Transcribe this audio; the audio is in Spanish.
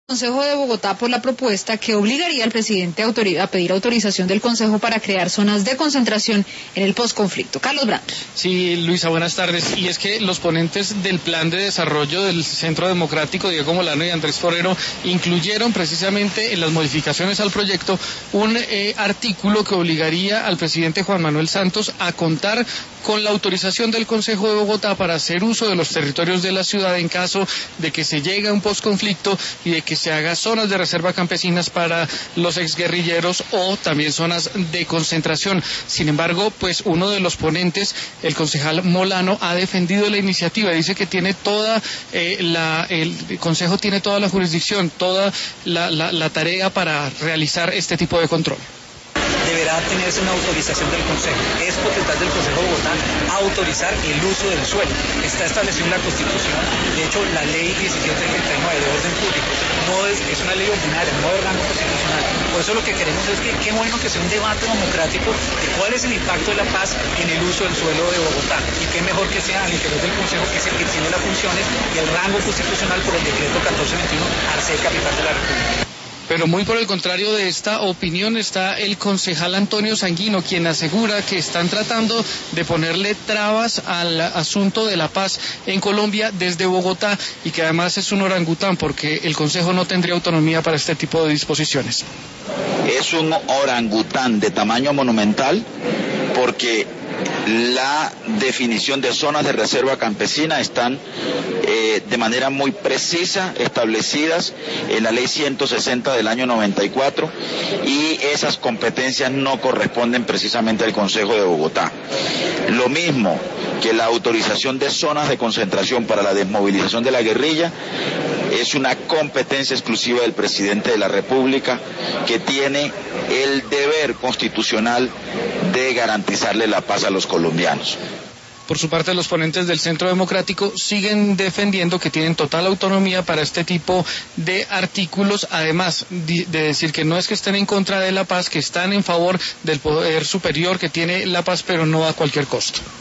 Consejo de Bogotá por la propuesta que obligaría al presidente a pedir autorización del Consejo para crear zonas de concentración en el posconflicto. Carlos Brandt. Sí, Luisa, buenas tardes. Y es que los ponentes del plan de desarrollo del Centro Democrático, Diego Molano y Andrés Forero, incluyeron precisamente en las modificaciones al proyecto un artículo que obligaría al presidente Juan Manuel Santos a contar con la autorización del Consejo de Bogotá para hacer uso de los territorios de la ciudad en caso de que se llegue a un posconflicto y de que se haga zonas de reserva campesinas para los exguerrilleros o también zonas de concentración. Sin embargo, pues uno de los ponentes, el concejal Molano, ha defendido la iniciativa. Dice que tiene el Consejo tiene toda la jurisdicción, toda la tarea para realizar este tipo de control. Deberá tenerse una autorización del Consejo. Es potestad del Consejo de Bogotá autorizar el uso del suelo. Está establecido en la Constitución. De hecho, la ley 1739 de orden público es una ley ordinaria, no de rango constitucional. Por eso lo que queremos es que qué bueno que sea un debate democrático de cuál es el impacto de la paz en el uso del suelo de Bogotá. Y qué mejor que sea al interior del Consejo, que es el que tiene las funciones y el rango constitucional por el decreto 1421 al ser capital de la República. Pero muy por el contrario de esta opinión está el concejal Antonio Sanguino, quien asegura que están tratando de ponerle trabas al asunto de la paz en Colombia desde Bogotá y que además es un orangután porque el Consejo no tendría autonomía para este tipo de disposiciones. Es un orangután de tamaño monumental porque la definición de zonas de reserva campesina están de manera muy precisa establecidas en la ley 160 del año 94 y esas competencias no corresponden precisamente al Consejo de Bogotá. Lo mismo que la autorización de zonas de concentración para la desmovilización de la guerrilla es una competencia exclusiva del presidente de la República, que tiene el deber constitucional de garantizarle la paz a los colombianos. Por su parte, los ponentes del Centro Democrático siguen defendiendo que tienen total autonomía para este tipo de artículos, además de decir que no es que estén en contra de la paz, que están en favor del poder superior que tiene la paz, pero no a cualquier costo.